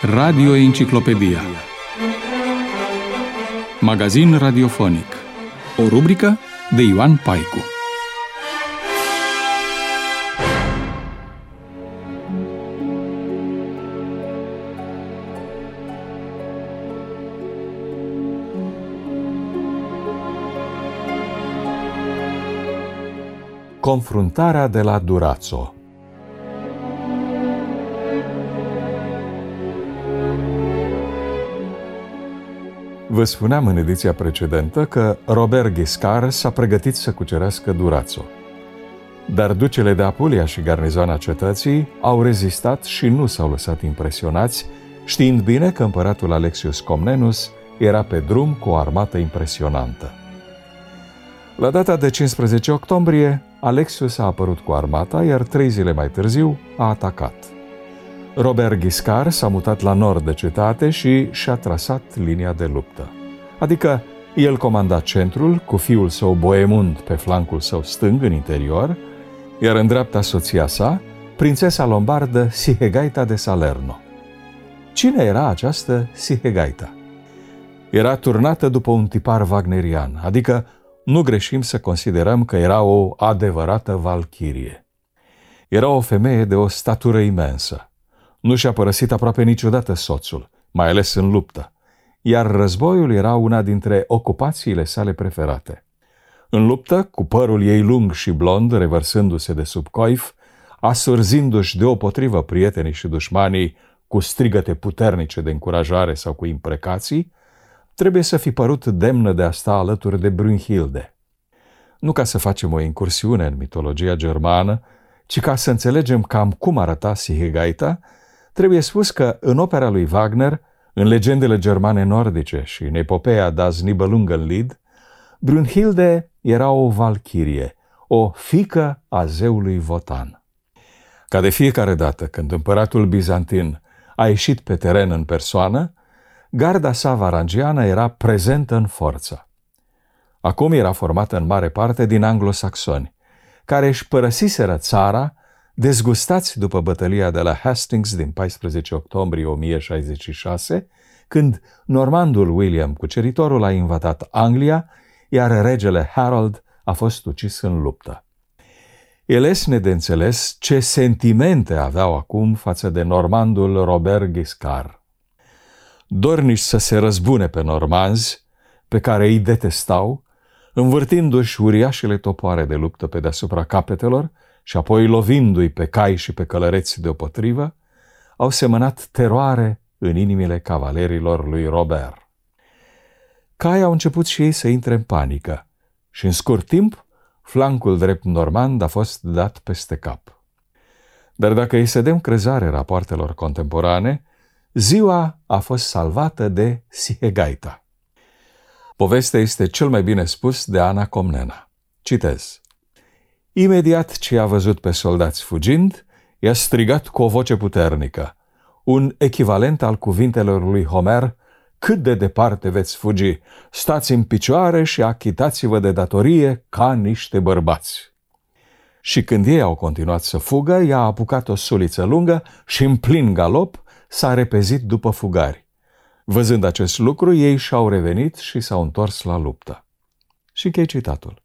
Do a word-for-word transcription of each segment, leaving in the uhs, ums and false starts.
Radio Enciclopedia. Magazin radiofonic. O rubrică de Ioan Paicu. Confruntarea de la Durazzo. Vă spuneam în ediția precedentă că Robert Guiscard s-a pregătit să cucerească Durazzo. Dar ducele de Apulia și garnizoana cetății au rezistat și nu s-au lăsat impresionați, știind bine că împăratul Alexius Comnenus era pe drum cu o armată impresionantă. La data de cincisprezece octombrie, Alexius a apărut cu armata, iar trei zile mai târziu a atacat. Robert Guiscard s-a mutat la nord de cetate și și-a trasat linia de luptă. Adică el comanda centrul, cu fiul său Boemund pe flancul său stâng în interior, iar în dreapta soția sa, prințesa lombardă Sihegaita de Salerno. Cine era această Sihegaita? Era turnată după un tipar wagnerian, adică nu greșim să considerăm că era o adevărată valchirie. Era o femeie de o statură imensă. Nu și-a părăsit aproape niciodată soțul, mai ales în luptă, iar războiul era una dintre ocupațiile sale preferate. În luptă, cu părul ei lung și blond, revărsându-se de sub coif, asurzindu-și deopotrivă prietenii și dușmanii cu strigăte puternice de încurajare sau cu imprecații, trebuie să fi părut demnă de a sta alături de Brünnhilde. Nu ca să facem o incursiune în mitologia germană, ci ca să înțelegem cam cum arăta Sihegaita, trebuie spus că în opera lui Wagner, în legendele germane nordice și în epopeea Das Nibelungenlied, Brünnhilde era o valchirie, o fiică a zeului Wotan. Ca de fiecare dată când împăratul bizantin a ieșit pe teren în persoană, garda sa varangiană era prezentă în forță. Acum era formată în mare parte din anglosaxoni, care își părăsiseră țara, dezgustați după bătălia de la Hastings din paisprezece octombrie o mie șaizeci și șase, când normandul William Cuceritorul a invadat Anglia, iar regele Harold a fost ucis în luptă. E lesne de înțeles ce sentimente aveau acum față de normandul Robert Guiscard. Dornici să se răzbune pe normanzi, pe care îi detestau, învârtindu-și uriașele topoare de luptă pe deasupra capetelor și apoi lovindu-i pe cai și pe călăreți deopotrivă, au semănat teroare în inimile cavalerilor lui Robert. Cai au început și ei să intre în panică și în scurt timp flancul drept normand a fost dat peste cap. Dar dacă îi să dăm crezare rapoartelor contemporane, ziua a fost salvată de Sihegaita. Povestea este cel mai bine spus de Ana Comnena. Citez. Imediat ce a văzut pe soldați fugind, i-a strigat cu o voce puternică, un echivalent al cuvintelor lui Homer: cât de departe veți fugi, stați în picioare și achitați-vă de datorie ca niște bărbați. Și când ei au continuat să fugă, i-a apucat o suliță lungă și în plin galop s-a repezit după fugari. Văzând acest lucru, ei și-au revenit și s-au întors la luptă. Și închei citatul.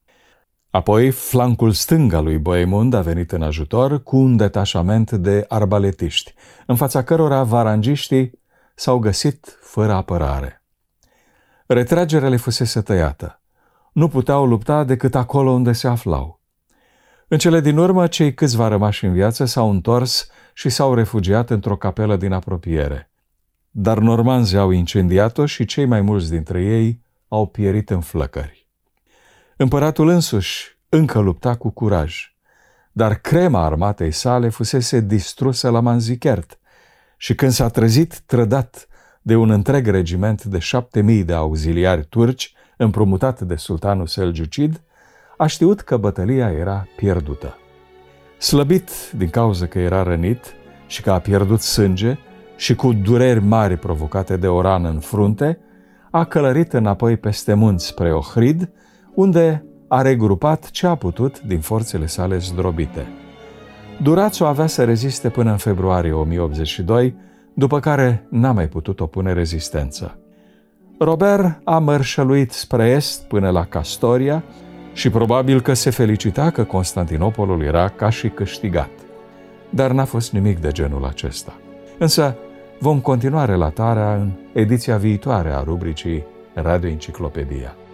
Apoi, flancul stâng al lui Boemund a venit în ajutor cu un detașament de arbaletiști, în fața cărora varangiștii s-au găsit fără apărare. Retragerea le fusese tăiată. Nu puteau lupta decât acolo unde se aflau. În cele din urmă, cei câțiva rămași în viață s-au întors și s-au refugiat într-o capelă din apropiere. Dar normanzii au incendiat-o și cei mai mulți dintre ei au pierit în flăcări. Împăratul însuși încă lupta cu curaj, dar crema armatei sale fusese distrusă la Manzikert și când s-a trezit trădat de un întreg regiment de șapte mii de auxiliari turci împrumutat de sultanul Selgiucid, a știut că bătălia era pierdută. Slăbit din cauza că era rănit și că a pierdut sânge și cu dureri mari provocate de o rană în frunte, a călărit înapoi peste munți spre Ohrid, unde a regrupat ce a putut din forțele sale zdrobite. Durazzo avea să reziste până în februarie o mie optzeci și doi, după care n-a mai putut opune rezistență. Robert a mărșăluit spre est până la Castoria și probabil că se felicita că Constantinopolul era ca și câștigat. Dar n-a fost nimic de genul acesta. Însă vom continua relatarea în ediția viitoare a rubricii Radio Enciclopedia.